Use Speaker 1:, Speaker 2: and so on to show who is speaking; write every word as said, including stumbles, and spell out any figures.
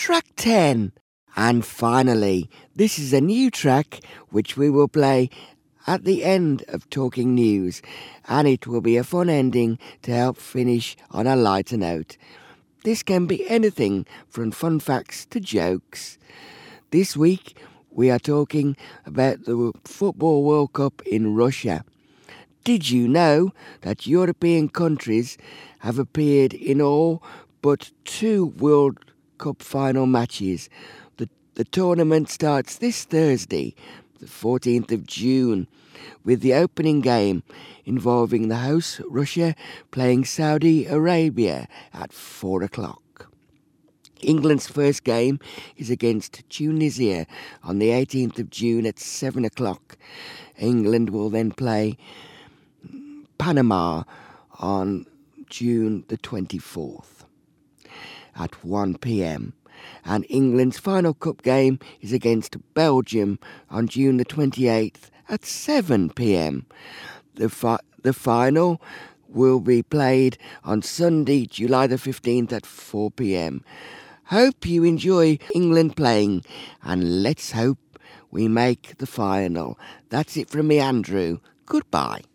Speaker 1: track ten. And finally, this is a new track which we will play at the end of Talking News, and it will be a fun ending to help finish on a lighter note. This can be anything from fun facts to jokes. This week we are talking about the Football World Cup in Russia. Did you know that European countries have appeared in all but two World Cup final matches? The, the tournament starts this Thursday, the fourteenth of June, with the opening game involving the host Russia playing Saudi Arabia at four o'clock. England's first game is against Tunisia on the eighteenth of June at seven o'clock. England will then play Panama on June the twenty-fourth at one p.m. And England's final cup game is against Belgium on June the twenty-eighth at seven p.m. The, fi- the final will be played on Sunday, July the fifteenth at four p.m. Hope you enjoy England playing, and let's hope we make the final. That's it from me, Andrew. Goodbye.